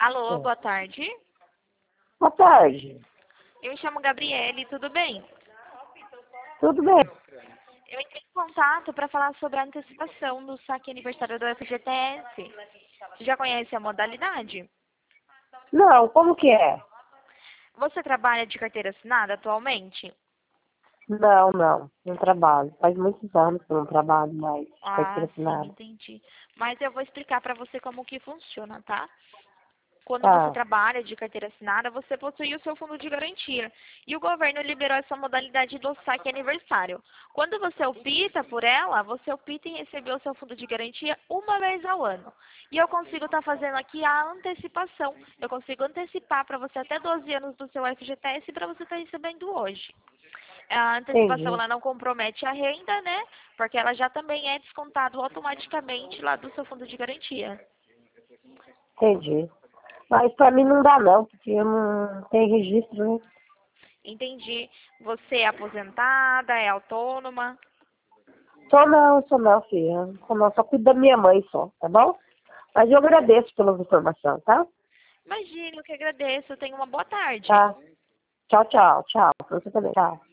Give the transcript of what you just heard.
Alô, É. boa tarde. Boa tarde. Eu me chamo Gabriele, tudo bem? Tudo bem? Eu entrei em contato para falar sobre a antecipação do saque aniversário do FGTS. Você já conhece a modalidade? Não, como que é? Você trabalha de carteira assinada atualmente? Não trabalho. Faz muitos anos que eu não trabalho mais. Ah, Carteira sim, assinada. entendi. Mas eu vou explicar para você como que funciona, tá? Quando você Tá, trabalha de carteira assinada, você possui o seu fundo de garantia. E o governo liberou essa modalidade do saque aniversário. Quando você opta por ela, você opta em receber o seu fundo de garantia uma vez ao ano. E eu consigo estar fazendo aqui a antecipação. Eu consigo antecipar para você até 12 anos do seu FGTS para você estar recebendo hoje. A antecipação entendi, ela não compromete a renda, né? Porque ela já também é descontado automaticamente lá do seu fundo de garantia. entendi. Mas pra mim não dá não, porque eu não tenho registro, né? Entendi. Você é aposentada, é autônoma? Sou não, filha. Sou não, só cuido da minha mãe só, tá bom? Mas eu agradeço pela informação, tá? Imagina, eu que agradeço. Tenha uma boa tarde. Tá. Tchau, tchau, tchau. Pra você também. Tchau.